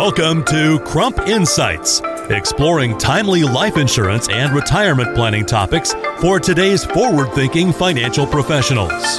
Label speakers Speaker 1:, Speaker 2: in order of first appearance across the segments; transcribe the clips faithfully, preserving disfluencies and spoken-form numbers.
Speaker 1: Welcome to Crump Insights, exploring timely life insurance and retirement planning topics for today's forward-thinking financial professionals.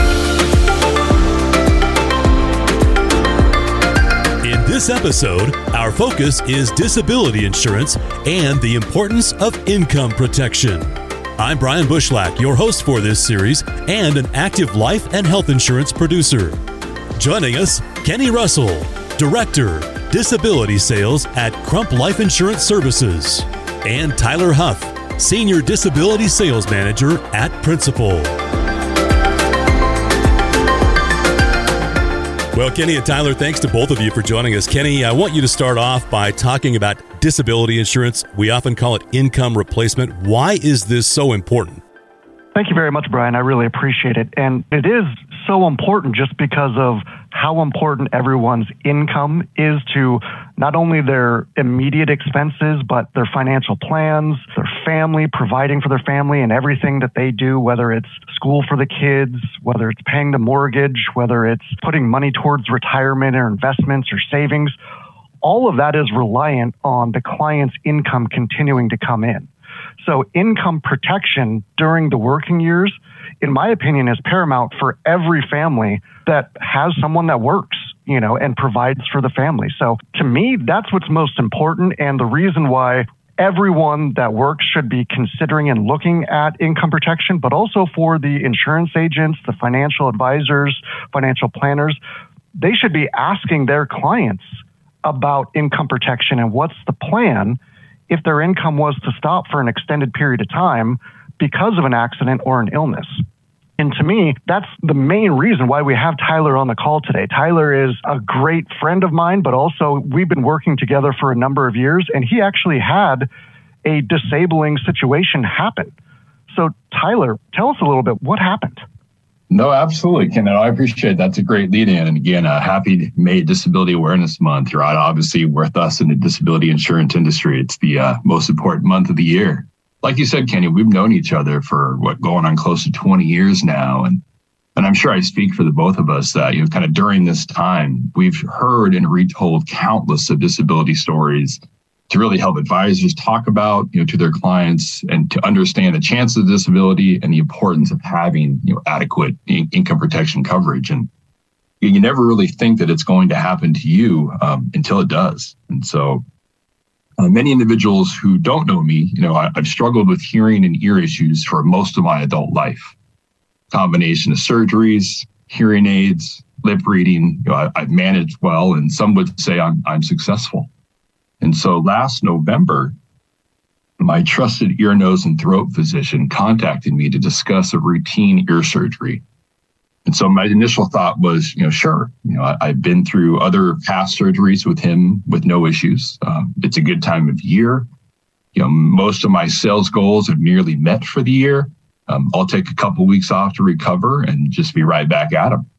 Speaker 1: In this episode, our focus is disability insurance and the importance of income protection. I'm Brian Bushlack, your host for this series and an active life and health insurance producer. Joining us, Kenny Russell, Director, Disability Sales at Crump Life Insurance Services, and Tyler Huff, Senior Disability Sales Manager at Principal. Well, Kenny and Tyler, thanks to both of you for joining us. Kenny, I want you to start off by talking about disability insurance. We often call it income replacement. Why is this so important?
Speaker 2: Thank you very much, Brian. I really appreciate it. And it is so important just because of how important everyone's income is to not only their immediate expenses, but their financial plans, their family, providing for their family and everything that they do, whether it's school for the kids, whether it's paying the mortgage, whether it's putting money towards retirement or investments or savings. All of that is reliant on the client's income continuing to come in. So income protection during the working years, in my opinion, is paramount for every family that has someone that works, you know, and provides for the family. So to me, that's what's most important, and the reason why everyone that works should be considering and looking at income protection, but also for the insurance agents, the financial advisors, financial planners, they should be asking their clients about income protection and what's the plan if their income was to stop for an extended period of time because of an accident or an illness. And to me, that's the main reason why we have Tyler on the call today. Tyler is a great friend of mine, but also we've been working together for a number of years, and he actually had a disabling situation happen. So Tyler, tell us a little bit, what happened?
Speaker 3: No, absolutely, Ken. I appreciate it. That's a great lead in. And again, uh, happy May Disability Awareness Month. Right? Obviously, with us in the disability insurance industry, it's the uh, most important month of the year. Like you said, Kenny, we've known each other for what, going on close to twenty years now. And and I'm sure I speak for the both of us that, you know, kind of during this time, we've heard and retold countless of disability stories to really help advisors talk about, you know, to their clients and to understand the chances of disability and the importance of having, you know, adequate in- income protection coverage. And you never really think that it's going to happen to you um, until it does. And so uh, many individuals who don't know me, you know, I, I've struggled with hearing and ear issues for most of my adult life. Combination of surgeries, hearing aids, lip reading, you know, I, I've managed well, and some would say I'm I'm successful. And so last November, my trusted ear, nose, and throat physician contacted me to discuss a routine ear surgery. And so my initial thought was, you know, sure, you know, I, I've been through other past surgeries with him with no issues. Um, it's a good time of year. You know, most of my sales goals have nearly met for the year. Um, I'll take a couple weeks off to recover and just be right back at him.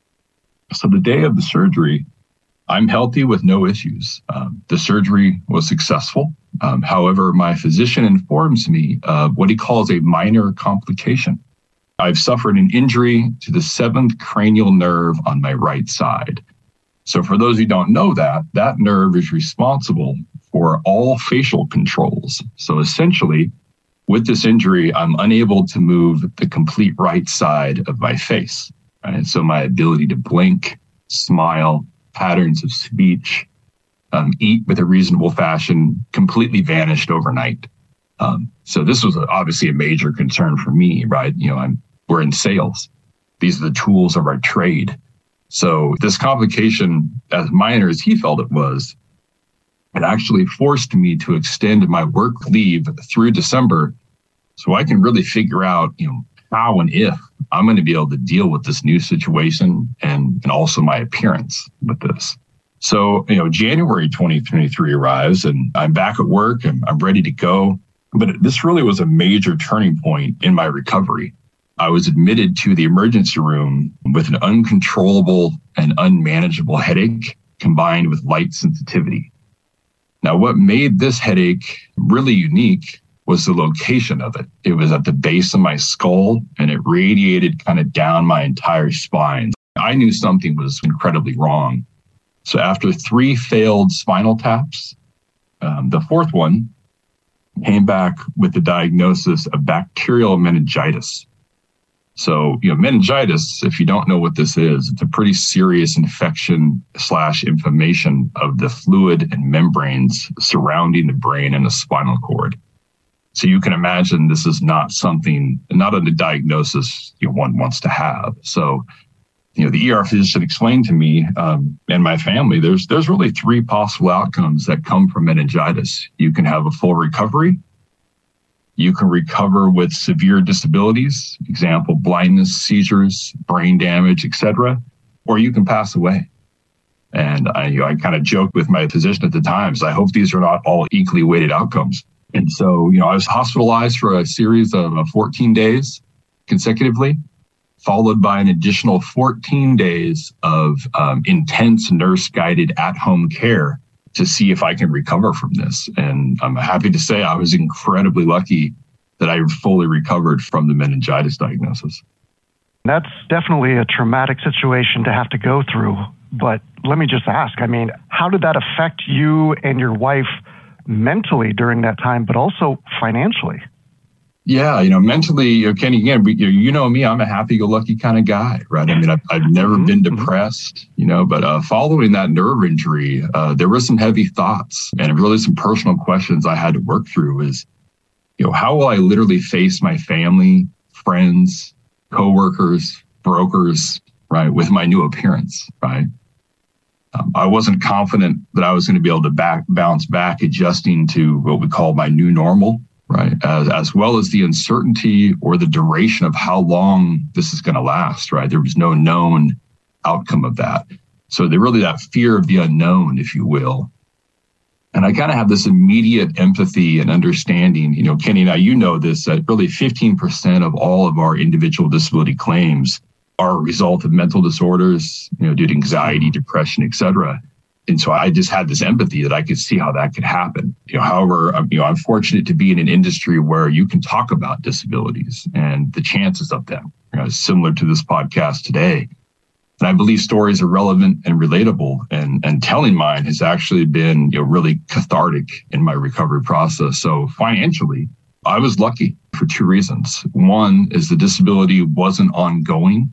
Speaker 3: So the day of the surgery, I'm healthy with no issues. Um, the surgery was successful. Um, however, my physician informs me of what he calls a minor complication. I've suffered an injury to the seventh cranial nerve on my right side. So for those who don't know that, that nerve is responsible for all facial controls. So essentially, with this injury, I'm unable to move the complete right side of my face. Right? So my ability to blink, smile, patterns of speech, um, eat with a reasonable fashion, completely vanished overnight. Um, so this was obviously a major concern for me, right? You know, I'm we're in sales. These are the tools of our trade. So this complication, as minor as he felt it was, it actually forced me to extend my work leave through December so I can really figure out, you know, how and if I'm going to be able to deal with this new situation and, and also my appearance with this. So, you know, January twenty twenty-three arrives and I'm back at work and I'm ready to go. But this really was a major turning point in my recovery. I was admitted to the emergency room with an uncontrollable and unmanageable headache combined with light sensitivity. Now, what made this headache really unique was the location of it. It was at the base of my skull and it radiated kind of down my entire spine. I knew something was incredibly wrong. So after three failed spinal taps, um, the fourth one came back with the diagnosis of bacterial meningitis. So, you know, meningitis, if you don't know what this is, it's a pretty serious infection slash inflammation of the fluid and membranes surrounding the brain and the spinal cord. So you can imagine this is not something, not a diagnosis you know, one wants to have. So, you know, the E R physician explained to me um, and my family, there's there's really three possible outcomes that come from meningitis. You can have a full recovery. You can recover with severe disabilities, example, blindness, seizures, brain damage, et cetera, or you can pass away. And I, you know, I kind of joked with my physician at the time, so I hope these are not all equally weighted outcomes. And so, you know, I was hospitalized for a series of fourteen days consecutively, followed by an additional fourteen days of um, intense nurse-guided at-home care to see if I can recover from this. And I'm happy to say I was incredibly lucky that I fully recovered from the meningitis diagnosis.
Speaker 2: That's definitely a traumatic situation to have to go through. But let me just ask, I mean, how did that affect you and your wife mentally during that time, but also financially?
Speaker 3: Yeah, you know, mentally, you know, Kenny, again, you, you know me, I'm a happy-go-lucky kind of guy, right? I mean, I've, I've never mm-hmm. been depressed, you know, but uh, following that nerve injury, uh, there were some heavy thoughts and really some personal questions I had to work through is, you know, how will I literally face my family, friends, coworkers, brokers, right, with my new appearance, right? Um, I wasn't confident that I was going to be able to back, bounce back, adjusting to what we call my new normal. Right, as, as well as the uncertainty or the duration of how long this is going to last, right? There was no known outcome of that. So there really that fear of the unknown, if you will. And I kind of have this immediate empathy and understanding, you know, Kenny, now you know this, that really fifteen percent of all of our individual disability claims are a result of mental disorders, you know, due to anxiety, depression, et cetera. And so I just had this empathy that I could see how that could happen. You know, however, you know, I'm fortunate to be in an industry where you can talk about disabilities and the chances of them, you know, similar to this podcast today. And I believe stories are relevant and relatable. And, and telling mine has actually been, you know, really cathartic in my recovery process. So financially, I was lucky for two reasons. One is the disability wasn't ongoing.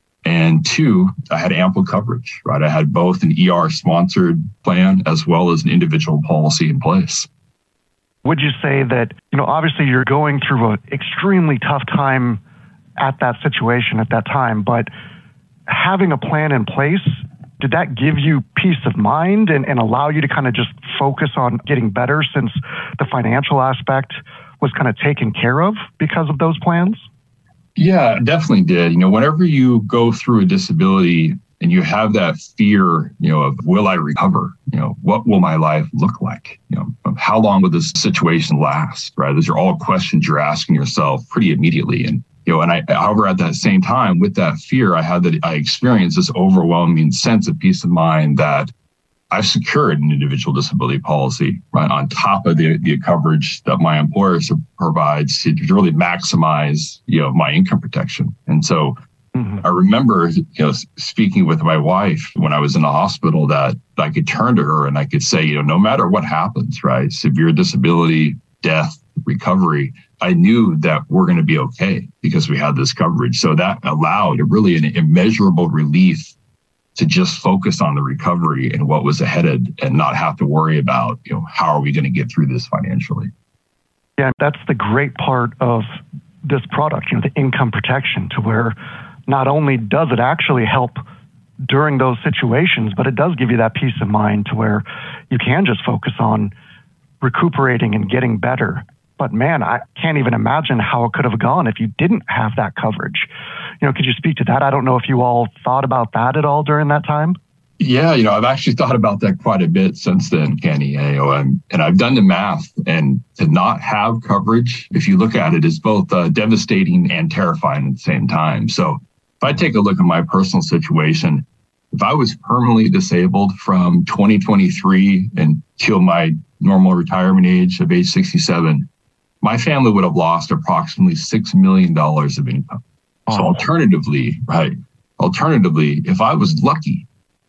Speaker 3: And two, I had ample coverage, right? I had both an E R-sponsored plan as well as an individual policy in place.
Speaker 2: Would you say that, you know, obviously you're going through an extremely tough time at that situation at that time, but having a plan in place, did that give you peace of mind and, and allow you to kind of just focus on getting better since the financial aspect was kind of taken care of because of those plans?
Speaker 3: Yeah, definitely did. You know, whenever you go through a disability and you have that fear, you know, of will I recover? You know, what will my life look like? You know, of how long will this situation last? Right? Those are all questions you're asking yourself pretty immediately. And, you know, and I, however, at that same time, with that fear, I had that I experienced this overwhelming sense of peace of mind that I've secured an individual disability policy, right, on top of the, the coverage that my employer provides to really maximize, you know, my income protection. And so mm-hmm. I remember, you know, speaking with my wife when I was in the hospital that I could turn to her and I could say, you know, no matter what happens, right, severe disability, death, recovery, I knew that we're going to be okay because we had this coverage. So that allowed a really an immeasurable relief to just focus on the recovery and what was ahead and not have to worry about, you know, how are we going to get through this financially?
Speaker 2: Yeah, that's the great part of this product, you know, the income protection, to where not only does it actually help during those situations, but it does give you that peace of mind to where you can just focus on recuperating and getting better. But man, I can't even imagine how it could have gone if you didn't have that coverage. You know, could you speak to that? I don't know if you all thought about that at all during that time.
Speaker 3: Yeah, you know, I've actually thought about that quite a bit since then, Kenny. You know, and, and I've done the math, and to not have coverage, if you look at it, is both uh, devastating and terrifying at the same time. So if I take a look at my personal situation, if I was permanently disabled from twenty twenty-three until my normal retirement age of age sixty-seven, my family would have lost approximately six million dollars of income. Oh. So alternatively, right, alternatively, if I was lucky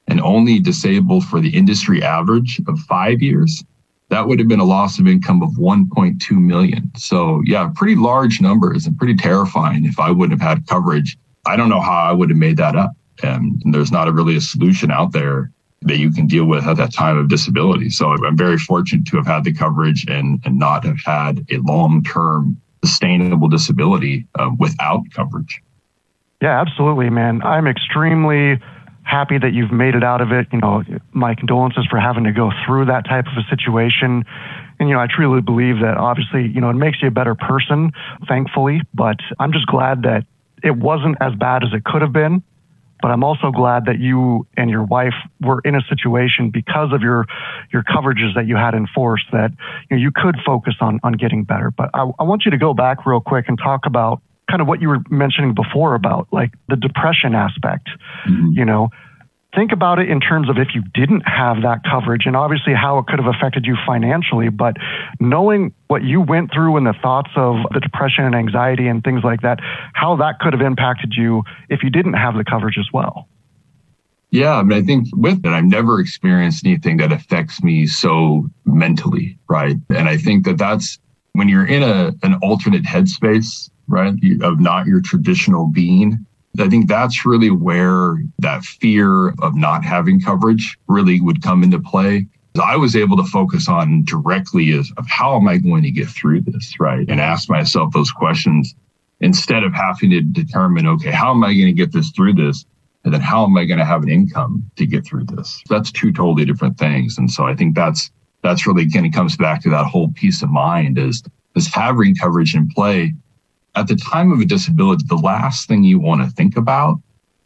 Speaker 3: and only disabled for the industry average of five years, that would have been a loss of income of one point two million. So yeah, pretty large numbers and pretty terrifying. If I wouldn't have had coverage, I don't know how I would have made that up. And there's not a really a solution out there that you can deal with at that time of disability. So I'm very fortunate to have had the coverage and, and not have had a long-term sustainable disability uh, without coverage.
Speaker 2: Yeah, absolutely, man. I'm extremely happy that you've made it out of it. You know, my condolences for having to go through that type of a situation. And, you know, I truly believe that obviously, you know, it makes you a better person, thankfully, but I'm just glad that it wasn't as bad as it could have been. But I'm also glad that you and your wife were in a situation because of your your coverages that you had in force that you know, you could focus on on getting better. But I, I want you to go back real quick and talk about kind of what you were mentioning before about like the depression aspect. Mm-hmm. You know, think about it in terms of if you didn't have that coverage and obviously how it could have affected you financially, but knowing what you went through and the thoughts of the depression and anxiety and things like that, how that could have impacted you if you didn't have the coverage as well.
Speaker 3: Yeah, I mean, I think with it, I've never experienced anything that affects me so mentally, right? And I think that that's when you're in a an alternate headspace, right, of not your traditional being. I think that's really where that fear of not having coverage really would come into play. I was able to focus on directly is of how am I going to get through this, right? And ask myself those questions instead of having to determine, okay, how am I going to get this through this? And then how am I going to have an income to get through this? That's two totally different things. And so I think that's that's really again, it comes back to that whole peace of mind is, is having coverage in play. At the time of a disability, the last thing you want to think about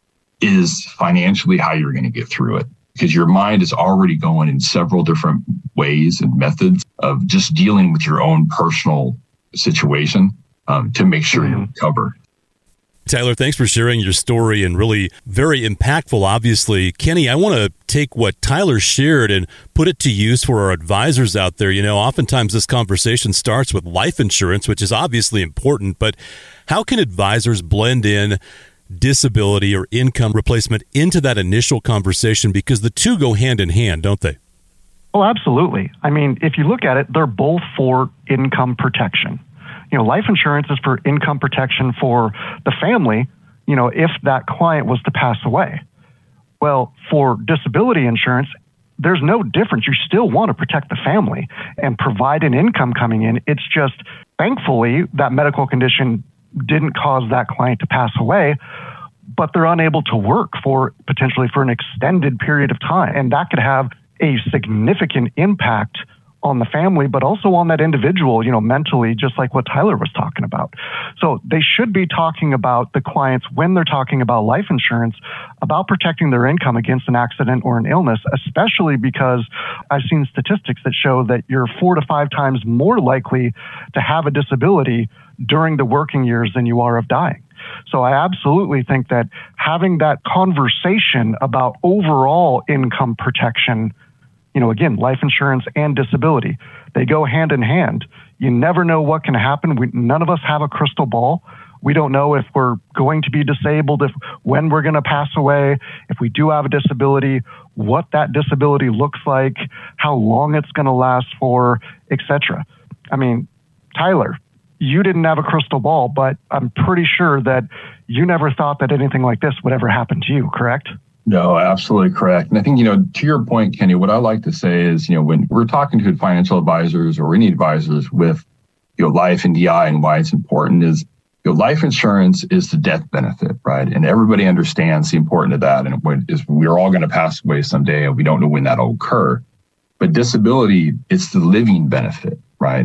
Speaker 3: is financially how you're going to get through it, because your mind is already going in several different ways and methods of just dealing with your own personal situation um, to make sure you're covered.
Speaker 1: Tyler, thanks for sharing your story and really very impactful, obviously. Kenny, I want to take what Tyler shared and put it to use for our advisors out there. You know, oftentimes this conversation starts with life insurance, which is obviously important, but how can advisors blend in disability or income replacement into that initial conversation? Because the two go hand in hand, don't they?
Speaker 2: Oh, absolutely. I mean, if you look at it, they're both for income protection. You know, life insurance is for income protection for the family, you know, if that client was to pass away. Well, for disability insurance, there's no difference. You still want to protect the family and provide an income coming in. It's just, thankfully, that medical condition didn't cause that client to pass away, but they're unable to work for potentially for an extended period of time. And that could have a significant impact on the family, but also on that individual, you know, mentally, just like what Tyler was talking about. So they should be talking about the clients when they're talking about life insurance, about protecting their income against an accident or an illness, especially because I've seen statistics that show that you're four to five times more likely to have a disability during the working years than you are of dying. So I absolutely think that having that conversation about overall income protection, you know, again, life insurance and disability, they go hand in hand. You never know what can happen. We, none of us have a crystal ball. We don't know if we're going to be disabled, if when we're going to pass away, if we do have a disability, what that disability looks like, how long it's going to last for, et cetera. I mean, Tyler, you didn't have a crystal ball, but I'm pretty sure that you never thought that anything like this would ever happen to you, correct?
Speaker 3: No, absolutely correct. And I think, you know, to your point, Kenny, what I like to say is, you know, when we're talking to financial advisors or any advisors with, you know, life and D I and why it's important is, you know, life insurance is the death benefit, right? And everybody understands the importance of that. And what is we're all going to pass away someday and we don't know when that'll occur. But disability, it's the living benefit, right?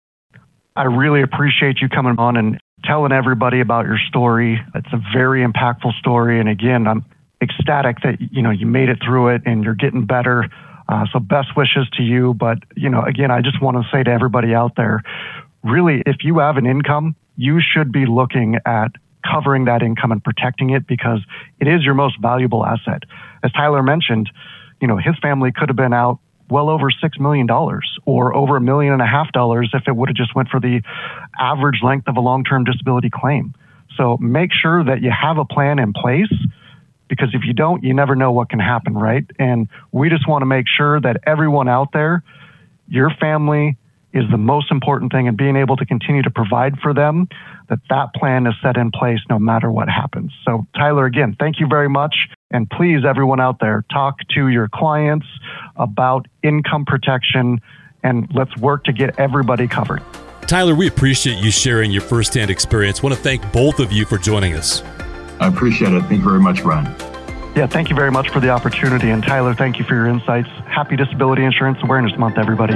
Speaker 2: I really appreciate you coming on and telling everybody about your story. It's a very impactful story. And again, I'm ecstatic that, you know, you made it through it and you're getting better. Uh, so best wishes to you. But, you know, again, I just want to say to everybody out there, really, if you have an income, you should be looking at covering that income and protecting it because it is your most valuable asset. As Tyler mentioned, you know, his family could have been out well over six million dollars or over a million and a half dollars if it would have just went for the average length of a long-term disability claim. So make sure that you have a plan in place, because if you don't, you never know what can happen, right? And we just want to make sure that everyone out there, your family is the most important thing, and being able to continue to provide for them, that that plan is set in place no matter what happens. So Tyler, again, thank you very much. And please, everyone out there, talk to your clients about income protection, and let's work to get everybody covered.
Speaker 1: Tyler, we appreciate you sharing your firsthand experience. I want to thank both of you for joining us.
Speaker 3: I appreciate it. Thank you very much, Brian.
Speaker 2: Yeah, thank you very much for the opportunity. And Tyler, thank you for your insights. Happy Disability Insurance Awareness Month, everybody.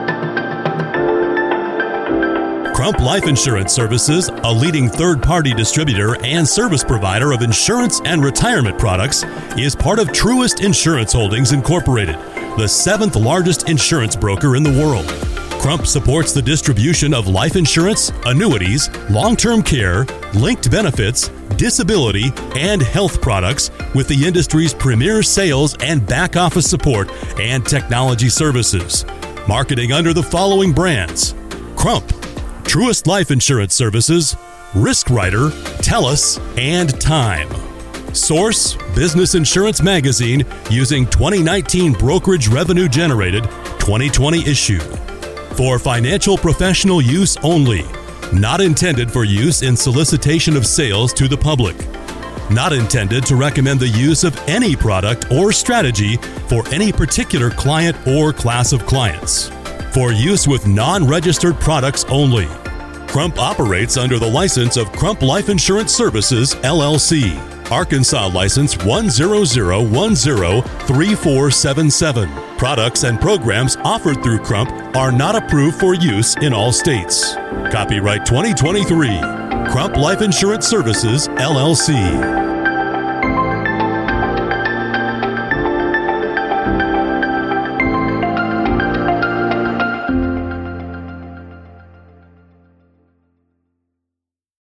Speaker 1: Crump Life Insurance Services, a leading third-party distributor and service provider of insurance and retirement products, is part of Truist Insurance Holdings Incorporated, the seventh largest insurance broker in the world. Crump supports the distribution of life insurance, annuities, long-term care, linked benefits, disability, and health products with the industry's premier sales and back-office support and technology services. Marketing under the following brands: Crump, Truist Life Insurance Services, RiskWriter, TELUS, and Time. Source: Business Insurance Magazine, using twenty nineteen brokerage revenue generated, twenty twenty issue. For financial professional use only. Not intended for use in solicitation of sales to the public. Not intended to recommend the use of any product or strategy for any particular client or class of clients. For use with non-registered products only. Crump operates under the license of Crump Life Insurance Services, L L C. Arkansas license one zero zero one zero three four seven seven. Products and programs offered through Crump are not approved for use in all states. Copyright twenty twenty-three. Crump Life Insurance Services, L L C.